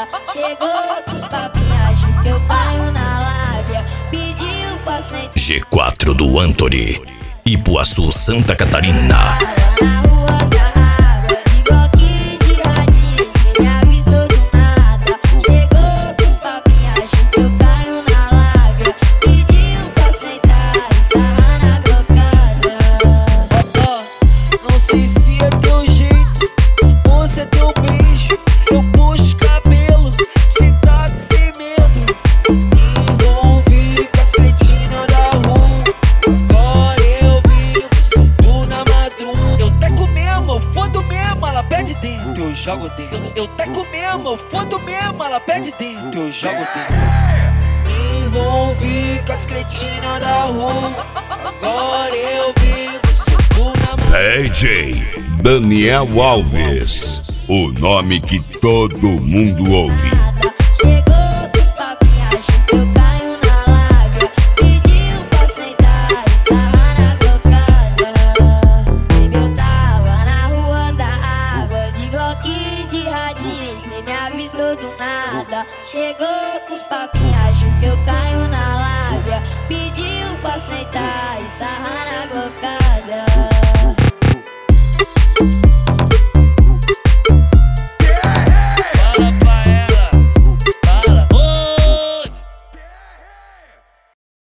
nada. Chegou com os papinhos, acho que eu caio na lábia. Pediu pra sentar. G4 do Anthony, Ipuaçu, Santa Catarina. Na rua da água, de bloquinho de radinho, cê me avistou do nada. Chegou com os papinhos, acho que eu caio na lábia. Pediu pra sentar e sarrar na glocada. Não sei se é teu jeito ou se é teu beijo. Eu puxo cabelo, te taco sem medo. Me envolvi com as cretinas da rua. Agora eu vivo, subo na madruga. Eu teco mesmo, eu fodo mesmo, ela pede dentro, eu jogo dentro. Eu teco mesmo, eu fodo mesmo, ela pede dentro, eu jogo dentro. Me envolvi com as cretinas da rua. Agora eu vivo, subo na madruga. DJ Daniel Alves, o nome que todo mundo ouve. Chegou com os papinhos, acho que eu caio na lábia. Pediu pra sentar e sarrar na glocada. Eu tava na rua da água, de glock de radinho, cê me avistou do nada. Chegou com os papinhos, acho que eu caio na lábia. Pediu pra sentar e sarrar na glocada.